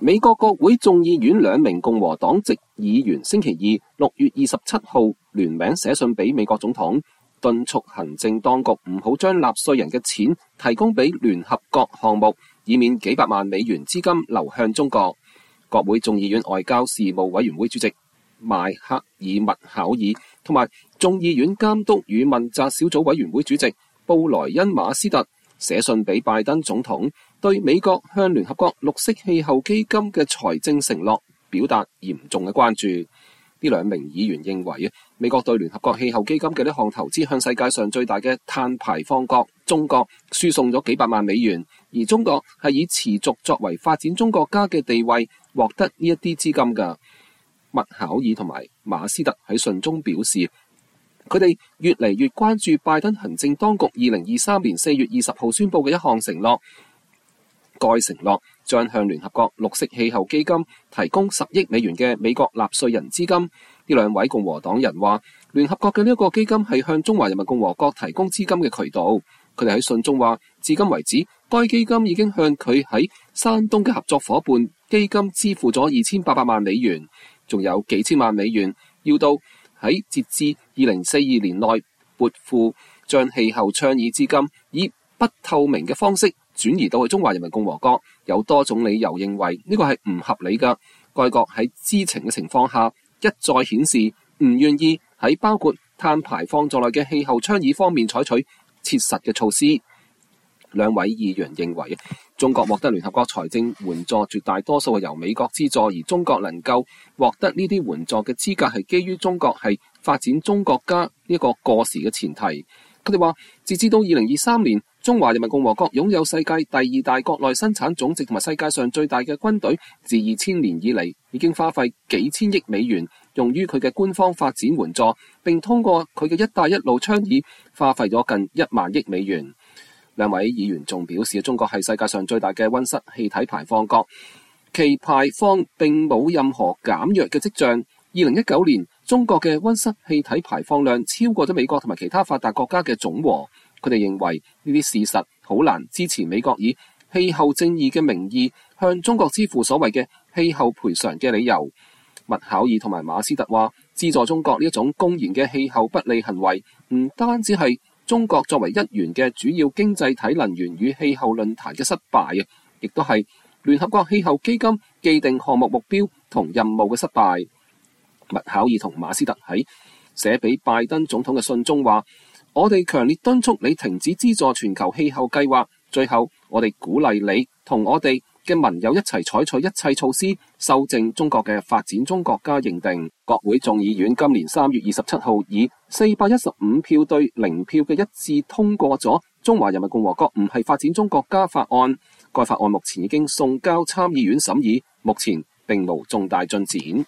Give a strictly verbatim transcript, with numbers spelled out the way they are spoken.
美國國會眾議院兩名共和黨籍議員星期二六月二十七號聯名寫信俾美國總統，敦促行政當局唔好將納稅人嘅錢提供俾聯合國項目，以免幾百萬美元資金流向中國。國會眾議院外交事務委員會主席邁克爾麥考爾同埋眾議院監督與問責小組委員會主席布萊恩馬斯特寫信俾拜登總統，對美國向聯合國綠色氣候基金嘅財政承諾表達嚴重嘅關注。呢兩名議員認為，美國對聯合國氣候基金嘅呢項投資向世界上最大嘅碳排放國中國輸送咗幾百萬美元，而中國係以持續作為發展中國家嘅地位獲得呢一啲資金㗎。麥考爾同埋馬斯特喺信中表示，佢哋越嚟越關注拜登行政當局二零二三年四月二十號宣佈嘅一項承諾，該承諾將向聯合國綠色氣候基金提供十億美元嘅美國納稅人資金。呢兩位共和黨人話，聯合國嘅呢一個基金係向中華人民共和國提供資金嘅渠道。佢哋喺信中話，至今為止，該基金已經向佢喺山東嘅合作伙伴基金支付咗二千八百萬美元，仲有幾千萬美元要到喺截至二零四二年內撥付，將氣候倡議資金以不透明嘅方式轉移到去中華人民共和國。有多種理由認為呢個係唔合理㗎。該國喺知情嘅情況下，一再顯示唔願意喺包括碳排放在內嘅氣候倡議方面採取切實嘅措施。兩位議員認為，中國獲得聯合國財政援助絕大多數係由美國資助，而中國能夠獲得呢啲援助嘅資格係基於中國係發展中國家呢個過時嘅前提。佢哋話，截至到二零二三年，中華人民共和國擁有世界第二大國內生產總值同埋世界上最大嘅軍隊，自二千年以嚟已經花費幾千億美元用於佢嘅官方發展援助，並通過佢嘅一帶一路倡議花費咗近一萬億美元。兩位議員仲表示，中國係世界上最大嘅溫室氣體排放國，其排放並冇任何減弱嘅跡象。二零一九年，中國嘅溫室氣體排放量超過咗美國同埋其他發達國家嘅總和。佢哋認為呢啲事實好難支持美國以氣候正義嘅名義向中國支付所謂嘅氣候賠償嘅理由。麥考爾同埋馬斯特話，資助中國呢一種公然嘅氣候不利行為，唔單止係中國作為一員嘅主要經濟體能源與氣候論壇嘅失敗啊，亦都係聯合國氣候基金既定項目目標同任務嘅失敗。麥考爾同馬斯特喺寫俾拜登總統嘅信中話，我哋強烈敦促你停止資助全球氣候計劃，最後我哋鼓勵你同我哋嘅盟友一齊採取一切措施，修正中國嘅發展中國家認定。國會眾議院今年三月二十七號以四百一十五票對零票嘅一致通過咗《中華人民共和國唔係發展中國家法案》。該法案目前已經送交參議院審議，目前並無重大進展。